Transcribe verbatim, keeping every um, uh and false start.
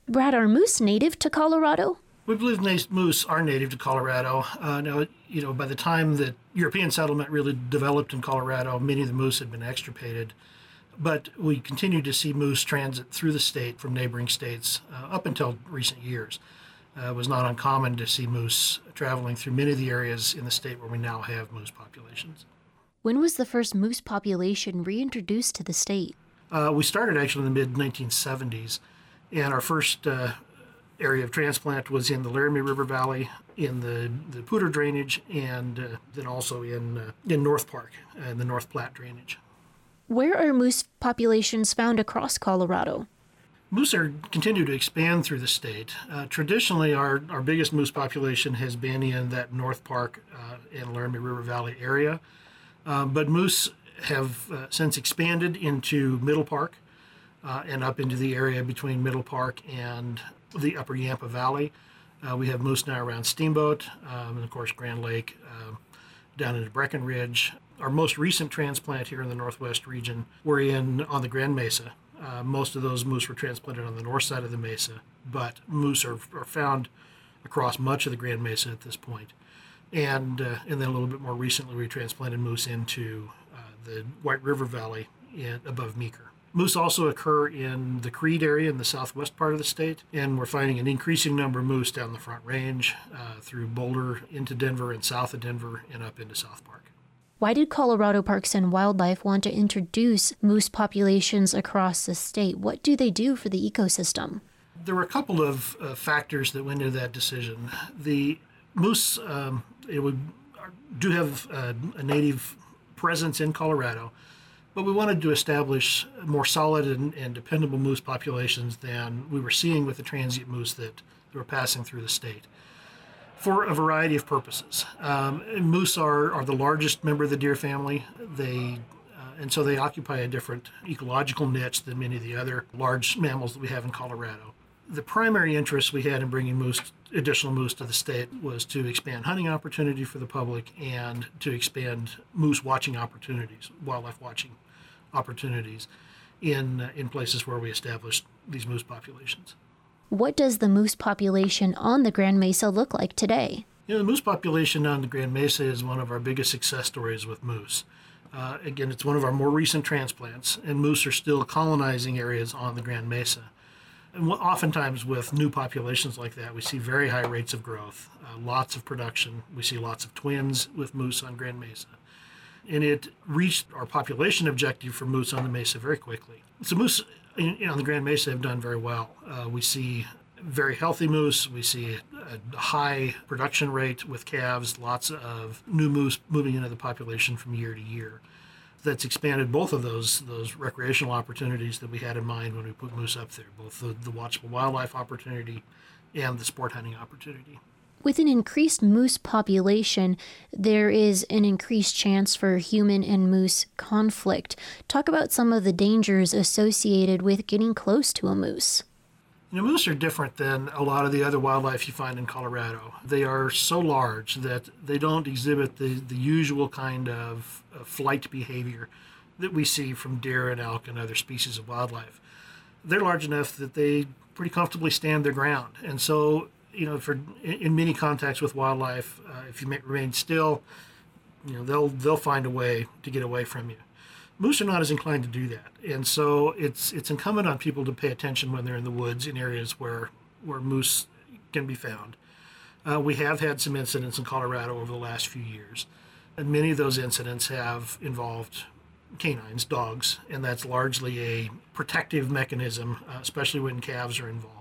Brad, are moose native to Colorado? We believe na- moose are native to Colorado. Uh, now, you know, by the time that European settlement really developed in Colorado, many of the moose had been extirpated. But we continue to see moose transit through the state from neighboring states uh, up until recent years. Uh, it was not uncommon to see moose traveling through many of the areas in the state where we now have moose populations. When was the first moose population reintroduced to the state? Uh, we started actually in the mid nineteen seventies, and our first uh, area of transplant was in the Laramie River Valley, in the, the Poudre drainage, and uh, then also in, uh, in North Park, and the North Platte drainage. Where are moose populations found across Colorado? Moose are continue to expand through the state. Uh, traditionally, our, our biggest moose population has been in that North Park uh, and Laramie River Valley area. Um, but moose have uh, since expanded into Middle Park uh, and up into the area between Middle Park and the Upper Yampa Valley. Uh, we have moose now around Steamboat, um, and of course Grand Lake, uh, down into Breckenridge. Our most recent transplant here in the Northwest region were in on the Grand Mesa. Uh, most of those moose were transplanted on the north side of the mesa, but moose are, are found across much of the Grand Mesa at this point. And uh, and then a little bit more recently, we transplanted moose into uh, the White River Valley in, above Meeker. Moose also occur in the Creede area in the southwest part of the state, and we're finding an increasing number of moose down the Front Range, uh, through Boulder into Denver and south of Denver and up into South Park. Why did Colorado Parks and Wildlife want to introduce moose populations across the state? What do they do for the ecosystem? There were a couple of uh, factors that went into that decision. The moose um, it would do have uh, a native presence in Colorado, but we wanted to establish more solid and, and dependable moose populations than we were seeing with the transient moose that, that were passing through the state, for a variety of purposes. Um, moose are, are the largest member of the deer family. They uh, and so they occupy a different ecological niche than many of the other large mammals that we have in Colorado. The primary interest we had in bringing moose, additional moose to the state was to expand hunting opportunity for the public and to expand moose watching opportunities, wildlife watching opportunities in, uh, in places where we established these moose populations. What does the moose population on the Grand Mesa look like today? You know, the moose population on the Grand Mesa is one of our biggest success stories with moose. Uh, again, it's one of our more recent transplants, and moose are still colonizing areas on the Grand Mesa. And oftentimes with new populations like that, we see very high rates of growth, uh, lots of production. We see lots of twins with moose on Grand Mesa. And it reached our population objective for moose on the Mesa very quickly. So moose in, on the Grand Mesa have done very well. Uh, we see very healthy moose. We see a high production rate with calves, lots of new moose moving into the population from year to year. That's expanded both of those those recreational opportunities that we had in mind when we put moose up there, both the, the watchable wildlife opportunity and the sport hunting opportunity. With an increased moose population, there is an increased chance for human and moose conflict. Talk about some of the dangers associated with getting close to a moose. You know, moose are different than a lot of the other wildlife you find in Colorado. They are so large that they don't exhibit the, the usual kind of uh, flight behavior that we see from deer and elk and other species of wildlife. They're large enough that they pretty comfortably stand their ground. And so, you know, for in, in many contacts with wildlife, uh, if you may remain still, you know, they'll they'll find a way to get away from you. Moose are not as inclined to do that, and so it's it's incumbent on people to pay attention when they're in the woods in areas where where moose can be found. Uh, we have had some incidents in Colorado over the last few years, and many of those incidents have involved canines, dogs, and that's largely a protective mechanism, uh, especially when calves are involved.